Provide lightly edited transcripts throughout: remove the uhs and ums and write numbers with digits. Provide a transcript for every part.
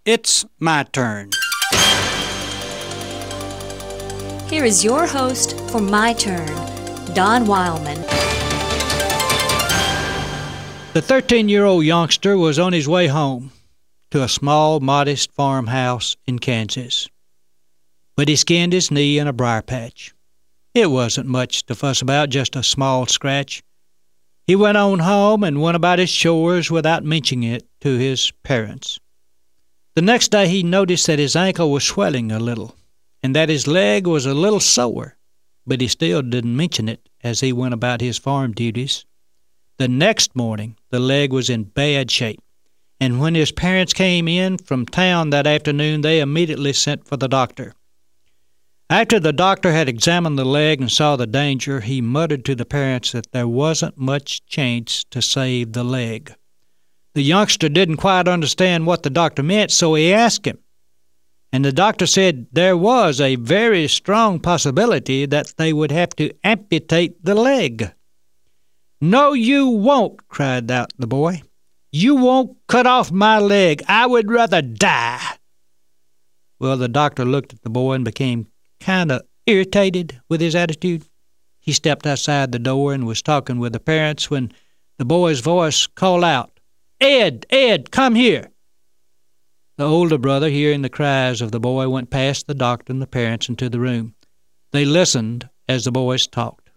It's my turn. Here is your host for My Turn, Don Wildman. The 13-year-old youngster was on his way home to a small, modest farmhouse in Kansas. But he skinned his knee in a briar patch. It wasn't much to fuss about, just a small scratch. He went on home and went about his chores without mentioning it to his parents. The next day he noticed that his ankle was swelling a little, and that his leg was a little sore, but he still didn't mention it as he went about his farm duties. The next morning, the leg was in bad shape, and when his parents came in from town that afternoon, they immediately sent for the doctor. After the doctor had examined the leg and saw the danger, he muttered to the parents that there wasn't much chance to save the leg. The youngster didn't quite understand what the doctor meant, so he asked him. And the doctor said there was a very strong possibility that they would have to amputate the leg. "No, you won't," cried out the boy. "You won't cut off my leg. I would rather die." Well, the doctor looked at the boy and became kind of irritated with his attitude. He stepped outside the door and was talking with the parents when the boy's voice called out, "Ed, Ed, come here." The older brother, hearing the cries of the boy, went past the doctor and the parents into the room. They listened as the boys talked.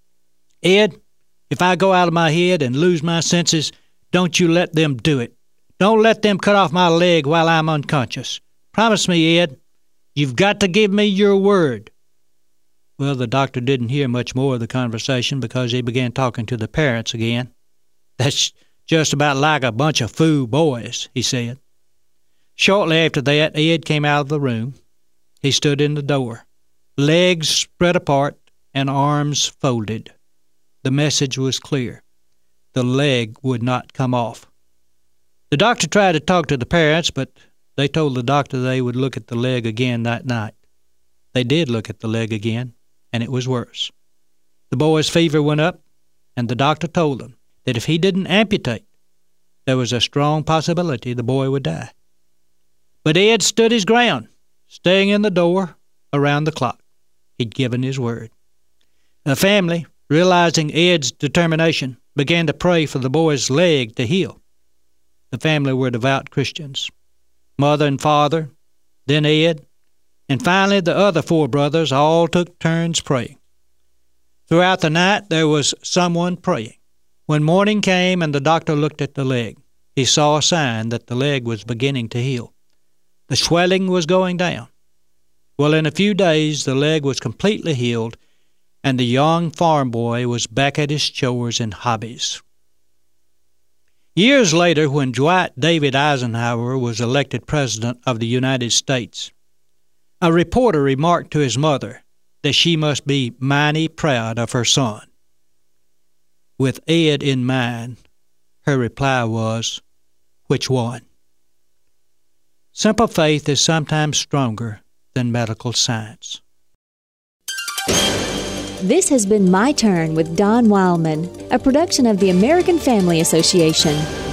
"Ed, if I go out of my head and lose my senses, don't you let them do it. Don't let them cut off my leg while I'm unconscious. Promise me, Ed. You've got to give me your word." Well, the doctor didn't hear much more of the conversation because he began talking to the parents again. "That's just about like a bunch of fool boys," he said. Shortly after that, Ed came out of the room. He stood in the door, legs spread apart and arms folded. The message was clear. The leg would not come off. The doctor tried to talk to the parents, but they told the doctor they would look at the leg again that night. They did look at the leg again, and it was worse. The boy's fever went up, and the doctor told them that if he didn't amputate, there was a strong possibility the boy would die. But Ed stood his ground, staying in the door around the clock. He'd given his word. The family, realizing Ed's determination, began to pray for the boy's leg to heal. The family were devout Christians. Mother and father, then Ed, and finally the other four brothers all took turns praying. Throughout the night there was someone praying. When morning came and the doctor looked at the leg, he saw a sign that the leg was beginning to heal. The swelling was going down. Well, in a few days the leg was completely healed, and the young farm boy was back at his chores and hobbies. Years later, when Dwight David Eisenhower was elected President of the United States, a reporter remarked to his mother that she must be mighty proud of her son. With Ed in mind, her reply was, "Which one?" Simple faith is sometimes stronger than medical science. This has been My Turn with Don Wildman, a production of the American Family Association.